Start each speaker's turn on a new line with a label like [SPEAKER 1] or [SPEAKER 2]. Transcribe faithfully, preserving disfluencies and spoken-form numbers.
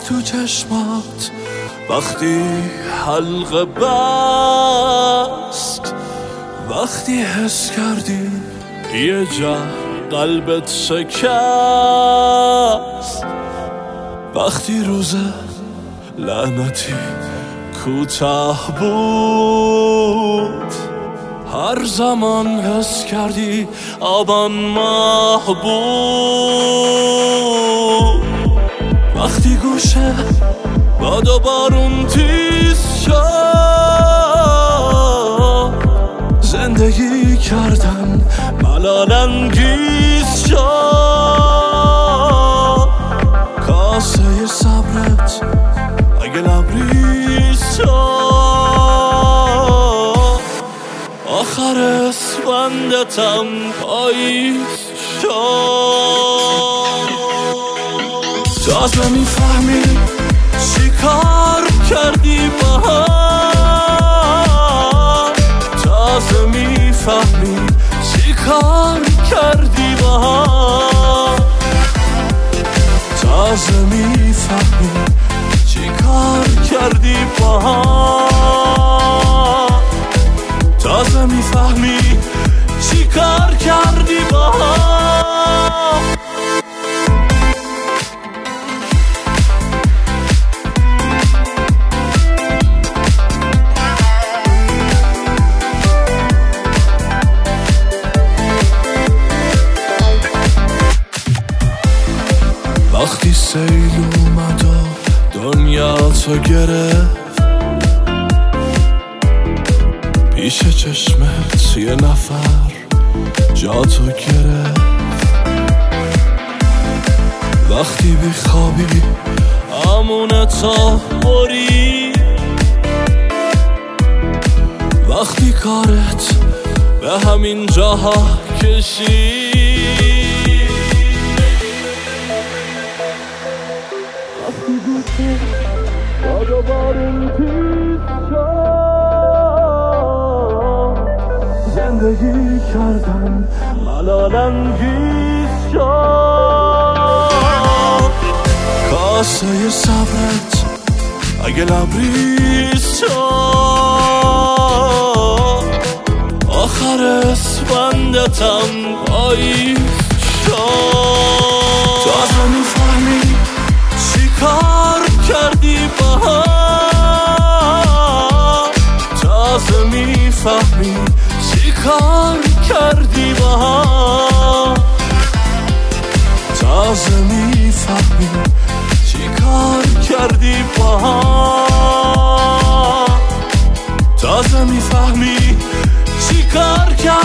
[SPEAKER 1] تو چشمات وقتی حلقه بست، وقتی حس کردی یه جا قلبت شکست، وقتی روز لعنتی کوتاه بود، هر زمان حس کردی آبان ماه بود، وقتی گوشه باد و بارون تیز شد، زندگی کردن ملال انگیز شد، کاسه صبرت اگه لبریز شد، آخر اسفندتم پاییز شد. تازه میفهمی چی کار کردی باها، تازه میفهمی چی کار کردی باها، تازه میفهمی چی کار کردی باها، تازه میفهمی چی کار کردی باها. وقتی سیل اومد و دنیا تو گرفت، پیش چشمت یه نفر جا تو گرفت، وقتی بخوابی امونتا بری، وقتی کارت به همین جاها کشی، وقتی گوشه باد و بارون تیز شد، زندگی کردن ملال انگیز شد، کاسه صبرت اگه لبریز شد، آخر اسفندتم پاییز شد. تازه میفهمی چی کار کردی باها، تازه میفهمی چی کار کردی باها، تازه میفهمی چی کار کردی باها، تازه میفهمی چی کار کردی.